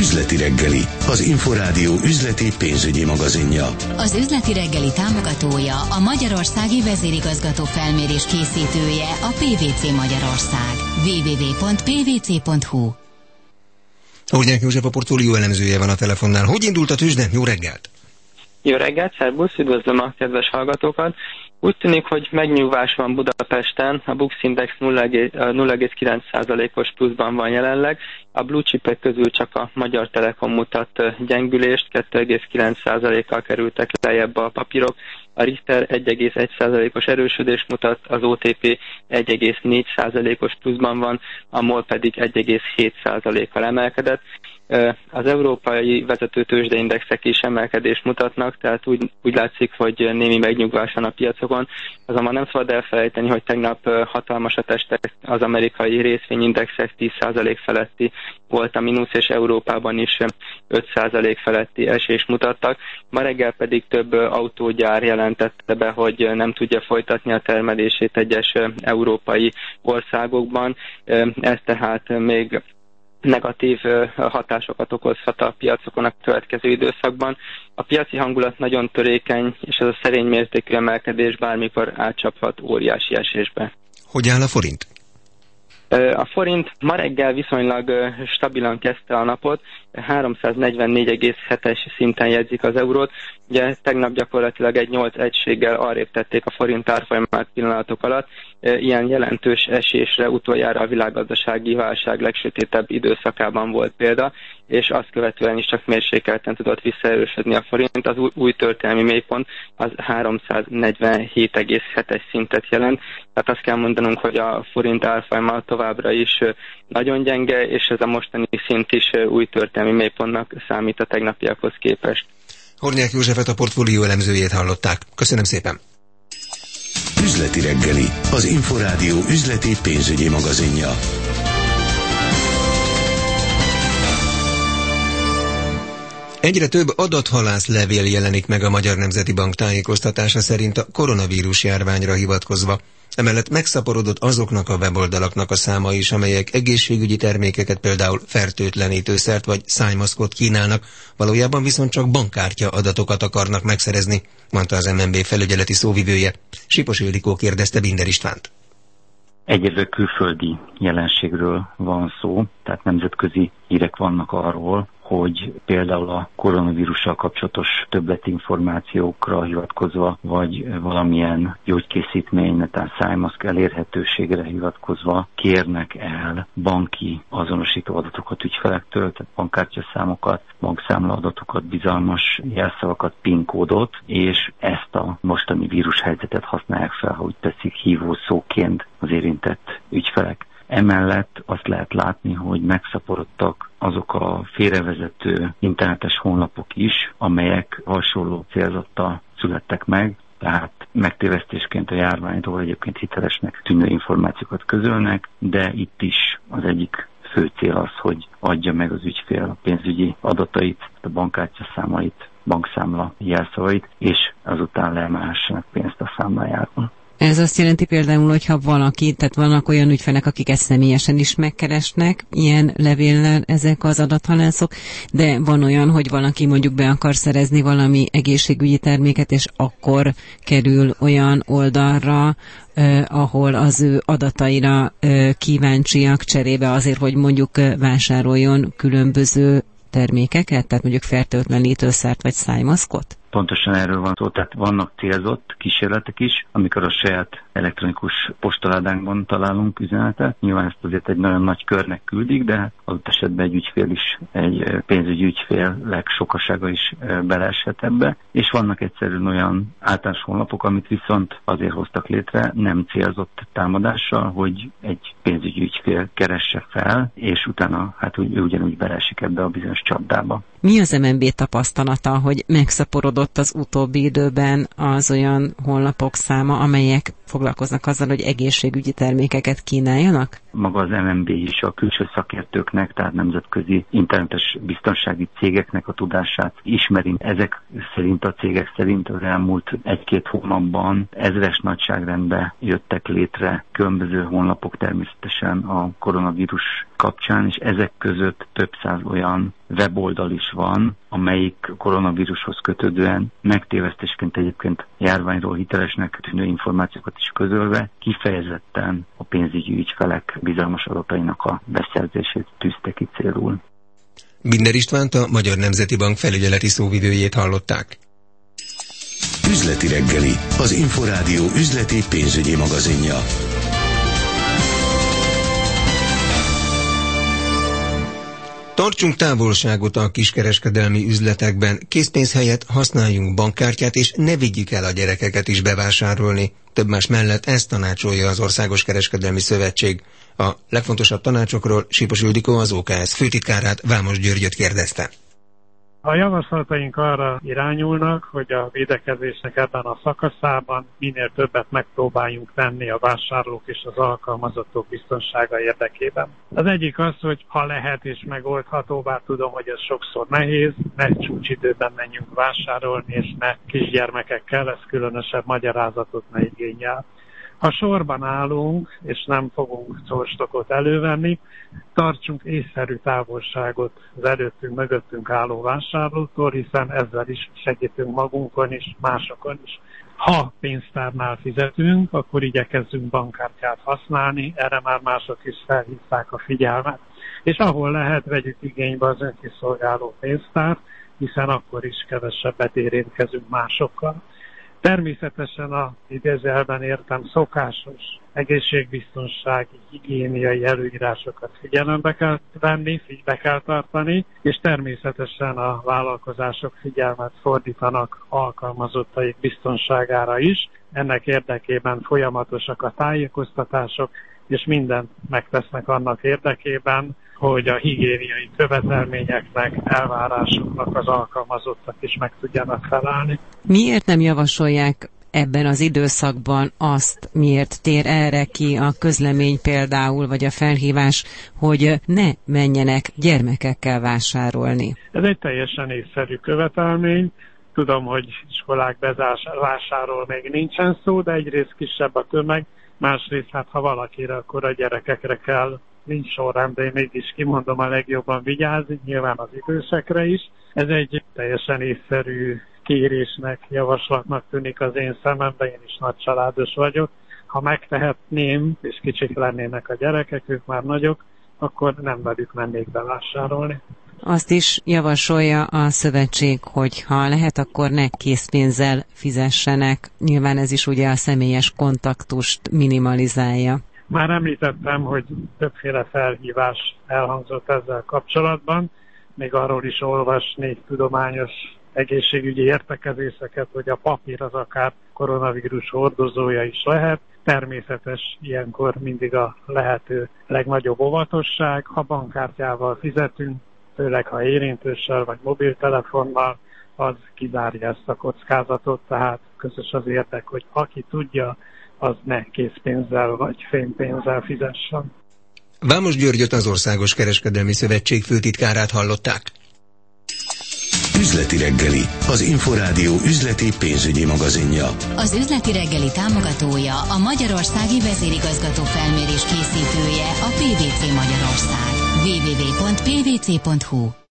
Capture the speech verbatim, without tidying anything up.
Üzleti reggeli, az Inforádió üzleti pénzügyi magazinja. Az Üzleti reggeli támogatója, a Magyarországi Vezérigazgató Felmérés készítője, a pé vé cé Magyarország. double-u double-u double-u pont pé vé cé pont hu. Hornyák József, a portfólió elemzője van a telefonnál. Hogy indult a tőzsde? Jó reggelt! Jó reggelt, szervusz, üdvözlöm a kedves hallgatókat! Úgy tűnik, hogy megnyugvás van Budapesten, a Bux Index nulla egész kilenc százalékos pluszban van jelenleg, a blue chipek közül csak a Magyar Telekom mutat gyengülést, kettő egész kilenc százalékkal kerültek lejjebb a papírok, a Richter egy egész egy százalékos erősödést mutat, az o té pé egy egész négy százalékos pluszban van, a MOL pedig egy egész hét százalékkal emelkedett. Az európai vezető tőzsdeindexek is emelkedést mutatnak, tehát úgy, úgy látszik, hogy némi megnyugvás van a piacokon. Azonban nem szabad elfelejteni, hogy tegnap hatalmasat estek az amerikai részvényindexek, tíz százalék feletti volt a mínusz, és Európában is öt százalék feletti esést mutattak. Ma reggel pedig több autógyár jelentette be, hogy nem tudja folytatni a termelését egyes európai országokban. Ez tehát még negatív hatásokat okozhat a piacokon a következő időszakban. A piaci hangulat nagyon törékeny, és ez a szerény mértékű emelkedés bármikor átcsaphat óriási esésbe. Hogy áll a forint? A forint ma reggel viszonylag stabilan kezdte a napot, háromszáznegyvennégy egész hetes szinten jegyzik az eurót. Ugye tegnap gyakorlatilag egy nyolc egységgel arrébb tették a forint árfolyamát pillanatok alatt. Ilyen jelentős esésre utoljára a világgazdasági válság legsötétebb időszakában volt példa, és azt követően is csak mérsékelten tudott visszaerősödni a forint. Az új, új történelmi mélypont az háromszáznegyvenhét egész hetes szintet jelent. Tehát azt kell mondanunk, hogy a forint árfolyama továbbra is nagyon gyenge, és ez a mostani szint is új történelmi mélypontnak számít a tegnapiakhoz képest. Hornyák Józsefet, a portfólió elemzőjét hallották. Köszönöm szépen! Üzleti reggeli, az Inforádió üzleti pénzügyi magazinja. Egyre több adathalász levél jelenik meg a Magyar Nemzeti Bank tájékoztatása szerint a koronavírus járványra hivatkozva. Emellett megszaporodott azoknak a weboldalaknak a száma is, amelyek egészségügyi termékeket, például fertőtlenítőszert vagy szájmaszkot kínálnak, valójában viszont csak bankkártya adatokat akarnak megszerezni, mondta az em en bé felügyeleti szóvivője. Sipos Ildikó kérdezte Binder Istvánt. Egyébként külföldi jelenségről van szó, tehát nemzetközi hírek vannak arról, hogy például a koronavírussal kapcsolatos többletinformációkra hivatkozva, vagy valamilyen gyógykészítmény, netán szájmaszk elérhetőségre hivatkozva kérnek el banki azonosító adatokat ügyfelektől, tehát bankkártyaszámokat, bankszámla adatokat, bizalmas jelszavakat, PIN kódot, és ezt a mostani vírushelyzetet használják fel, ha úgy teszik, hívószóként az érintett ügyfelek. Emellett azt lehet látni, hogy megszaporodtak azok a félrevezető internetes honlapok is, amelyek hasonló célzattal születtek meg, tehát megtévesztésként a járványról egyébként hitelesnek tűnő információkat közölnek, de itt is az egyik fő cél az, hogy adja meg az ügyfél a pénzügyi adatait, a bankkártyaszámait, bankszámla jelszavait, és azután leemelhessenek pénzt a számlájáról. Ez azt jelenti például, hogyha valaki, tehát vannak olyan ügyfelek, akik ezt személyesen is megkeresnek, ilyen levéllel ezek az adathalászok, de van olyan, hogy valaki mondjuk be akar szerezni valami egészségügyi terméket, és akkor kerül olyan oldalra, eh, ahol az ő adataira eh, kíváncsiak cserébe azért, hogy mondjuk eh, vásároljon különböző termékeket, tehát mondjuk fertőtlenítőszert vagy szájmaszkot? Pontosan erről van szó, tehát vannak célzott kísérletek is, amikor a saját elektronikus postaládánkban találunk üzenetet. Nyilván ezt azért egy nagyon nagy körnek küldik, de adott esetben egy ügyfél is, egy pénzügyi ügyfélek sokasága is beleeshet ebbe. És vannak egyszerűen olyan általános honlapok, amit viszont azért hoztak létre, nem célzott támadással, hogy egy pénzügyi ügyfél keresse fel, és utána hát úgy, ugyanúgy beleesik ebbe a bizonyos csapdába. Mi az em en bé tapasztalata, hogy megszaporodott az utóbbi időben az olyan honlapok száma, amelyek foglalkoznak azzal, hogy egészségügyi termékeket kínáljanak? Maga az em en bé is a külső szakértőknek, tehát nemzetközi internetes biztonsági cégeknek a tudását ismeri. Ezek szerint, a cégek szerint az elmúlt egy-két hónapban ezres nagyságrendben jöttek létre különböző honlapok természetesen a koronavírus kapcsán, és ezek között több száz olyan weboldal is van, amelyik koronavírushoz kötődően megtévesztésként egyébként járványról hitelesnek tűnő információkat is közölve kifejezetten a pénzügyi ügyfelek bizalmas adatainak a beszerzését tűzte ki célul. Binder Istvánt, a Magyar Nemzeti Bank felügyeleti szóvivőjét hallották. Üzleti reggeli, az Inforádió üzleti pénzügyi magazinja. Tartsunk távolságot a kiskereskedelmi üzletekben, készpénz helyett használjunk bankkártyát, és ne vigyük el a gyerekeket is bevásárolni. Több más mellett ezt tanácsolja az Országos Kereskedelmi Szövetség. A legfontosabb tanácsokról Sipos Ildikó, az o ká es főtitkárát, Vámos Györgyöt kérdezte. A javaslataink arra irányulnak, hogy a védekezésnek ebben a szakaszában minél többet megpróbáljunk tenni a vásárlók és az alkalmazottok biztonsága érdekében. Az egyik az, hogy ha lehet és megoldható, bár tudom, hogy ez sokszor nehéz, ne csúcsidőben menjünk vásárolni, és ne kisgyermekekkel, ez különösebb magyarázatot ne igényel. Ha sorban állunk, és nem fogunk szorstokot elővenni, tartsunk észszerű távolságot az előttünk, mögöttünk álló vásárlótól, hiszen ezzel is segítünk magunkon is, másokon is. Ha pénztárnál fizetünk, akkor igyekezzünk bankkártyát használni, erre már mások is felhívták a figyelmet. És ahol lehet, vegyük igénybe az önkiszolgáló pénztárt, hiszen akkor is kevesebbet érintkezünk másokkal. Természetesen a idézőjelben értem szokásos egészségbiztonsági, higiéniai előírásokat figyelembe kell venni, be kell tartani, és természetesen a vállalkozások figyelmet fordítanak alkalmazottaik biztonságára is. Ennek érdekében folyamatosak a tájékoztatások, és mindent megtesznek annak érdekében, hogy a higiéniai követelményeknek, elvárásoknak az alkalmazottak is meg tudjanak felelni. Miért nem javasolják ebben az időszakban azt, miért tér erre ki a közlemény például, vagy a felhívás, hogy ne menjenek gyermekekkel vásárolni? Ez egy teljesen észszerű követelmény. Tudom, hogy iskolák bezárásáról még nincsen szó, de egyrészt kisebb a tömeg, másrészt hát ha valakire, akkor a gyerekekre kell. Nincs sorrend, de én mégis kimondom, a legjobban vigyázni, nyilván az idősekre is. Ez egy teljesen észszerű kérésnek, javaslatnak tűnik az én szememben, én is nagycsaládos vagyok. Ha megtehetném, és kicsik lennének a gyerekek, ők már nagyok, akkor nem velük mennék bevásárolni. Azt is javasolja a szövetség, hogy ha lehet, akkor ne készpénzzel fizessenek. Nyilván ez is ugye a személyes kontaktust minimalizálja. Már említettem, hogy többféle felhívás elhangzott ezzel kapcsolatban, még arról is olvasnék tudományos egészségügyi értekezéseket, hogy a papír az akár koronavírus hordozója is lehet. Természetes ilyenkor mindig a lehető legnagyobb óvatosság. Ha bankkártyával fizetünk, főleg ha érintőssel vagy mobiltelefonnal, az kizárja ezt a kockázatot, tehát közös az érdek, hogy aki tudja, az ne készpénzzel vagy fémpénzzel fizessen. Vámos Györgyöt, az Országos Kereskedelmi Szövetség főtitkárát hallották. Üzleti reggeli, az Inforádió üzleti pénzügyi magazinja. Az Üzleti reggeli támogatója, a Magyarországi Vezérigazgató Felmérés készítője, a pé vé cé Magyarország. double-u double-u double-u pont pé vé cé pont hú